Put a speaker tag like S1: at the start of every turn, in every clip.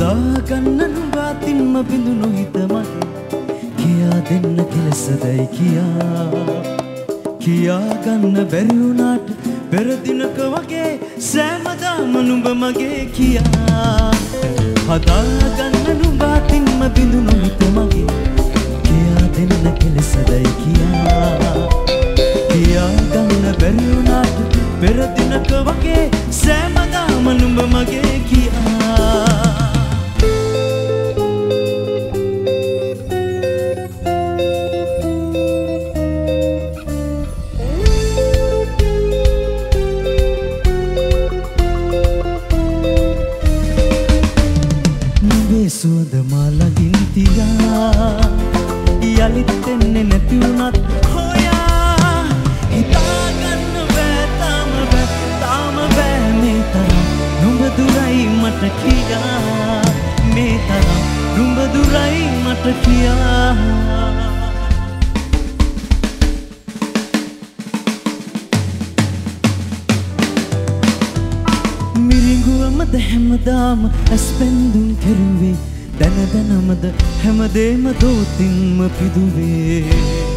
S1: හදාගන්න නුඹාතින්ම බිඳුණු හිත මගේ කියා දෙන්න කෙලසදයි කියා ගන්න බැරි වුණාට පෙර දිනක වගේ සෑමදාම නුඹ මගේ කියා හදාගන්න නුඹාතින්ම බිඳුණු හිත මගේ කියා දෙන්න කෙලසදයි කියා ගන්න බැරි වුණාට පෙර දිනක වගේ සෑමදාම නුඹ මගේ කියා සුවඳ මාළඟින් තියා යලිත් එන්නේ නැති වුණත් හොයා හිතාගන්න බෑ තාම බෑ මේ තරම් නුඹ දුරයි මට කියා මේ තරම් නුඹ දුරයි මට කියා මිරිඟුවමද හැමදාම ඇස්පෙන්දුම් කෙරුවේ දැනමද හැමදේම දෝතින්ම පිදුවේ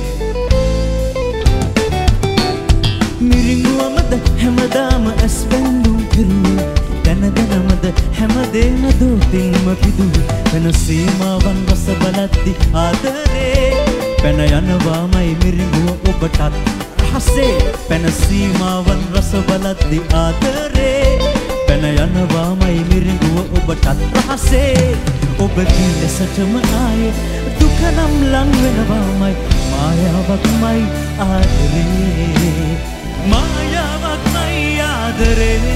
S1: මිරිඟුවමද හැමදාම ඇස්පෙන්දුම් කෙරුවේ දැනමද හැමදේම දෝතින්ම පිදුවේ වෙන සීමාවන් රස බලද්දි ආදරේ පැන යනවාමයි මිරිඟුව ඔබටත් රහසේ පැන සීමාවන් රස බලද්දි ආදරේ පැන යනවාමයි මිරිඟුව ඔබටත් රහසේ ඔබ කිලසටම ආයේ දුක නම් ලං වෙනවාමයි මායාවක්මයි ආදරේ මායාවක්මයි ආදරේ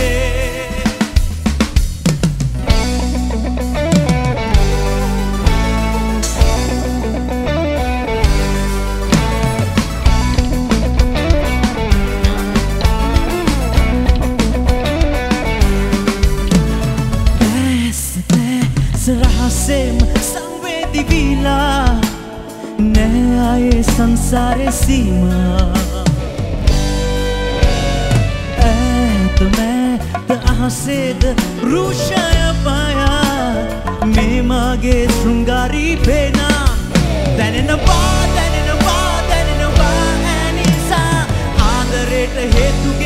S1: रहासेम संवेदी विला नए संसारे सीमा तो मैं तो आसेद रुषाया पाया मैं मागे श्रृंगारी बेना දැනෙනවා ඇනිසා ආදරයට හේතු